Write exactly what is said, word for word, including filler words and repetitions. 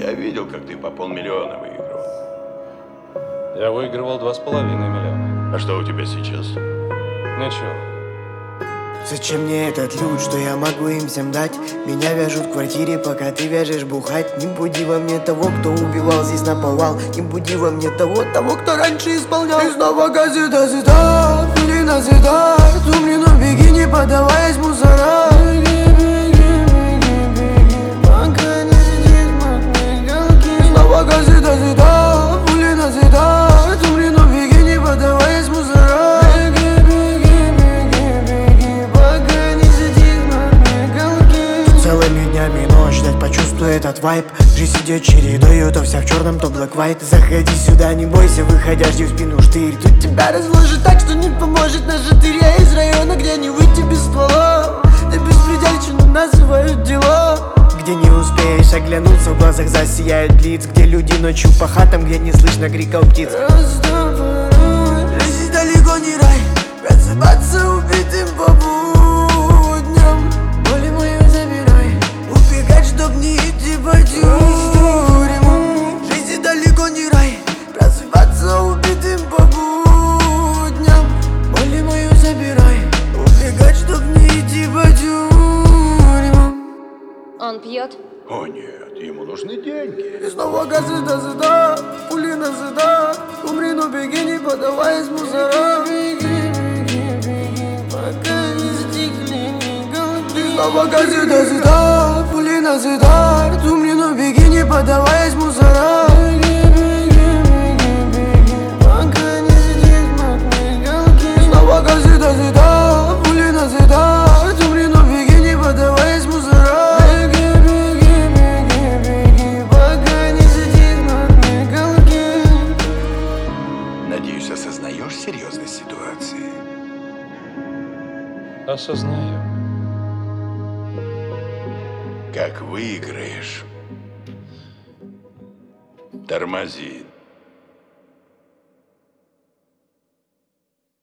Я видел, как ты по полмиллиона выиграл. Я выигрывал два с половиной миллиона. А что у тебя сейчас? Ничего. Зачем мне этот люд, что я могу им всем дать? Меня вяжут в квартире, пока ты вяжешь бухать. Не буди во мне того, кто убивал, здесь наповал. Не буди во мне того, того, кто раньше исполнял. И снова газет, газета, пули назидает. Умри, но беги, не поддаваясь мусора. Беги, беги, беги, беги, пока не сидит мокрые голки. Снова газет, газета, пули назидает. Умри, но беги, не поддаваясь мусора. Беги, беги, беги, беги, пока не сидит мокрые голки. Целыми днями ночь ждать, почувствуй этот вайб. Жизнь идет чередою, то вся в черном, то black white. Заходи сюда, не бойся, выходя, жди в спину штырь. Тут тебя разложит так, что не поможет наш штырь. Я из района, где не выйти без ствола. Ты беспредельщину называют дела. Где не успеешь оглянуться, в глазах засияют лиц. Где люди ночью по хатам, где не слышно криков птиц. Жизнь далеко не рай, просыпаться убитым по будням. Боли мою забирай, убегать, чтоб не идти по тюрьмам. Жизнь далеко не рай, просыпаться убитым по будням. Боли мою забирай, убегать, чтоб не идти по тюрьмам. Он пьет? О нет, ему нужны деньги. И снова газы до зада, пули на зада. Умри, но беги, не поддаваясь мусора. Беги, беги, беги, пока не стихли ни голки. И снова газы до зада, пули на зада. Умри, но беги, не поддаваясь мусора. Беги, беги, беги, беги, пока не стихли мокрые голки. И снова газы до зада, пули на зада. Умри, но беги, не поддаваясь мусора. Надеюсь, осознаешь серьезность ситуации? Осознаю. Как выиграешь, тормози.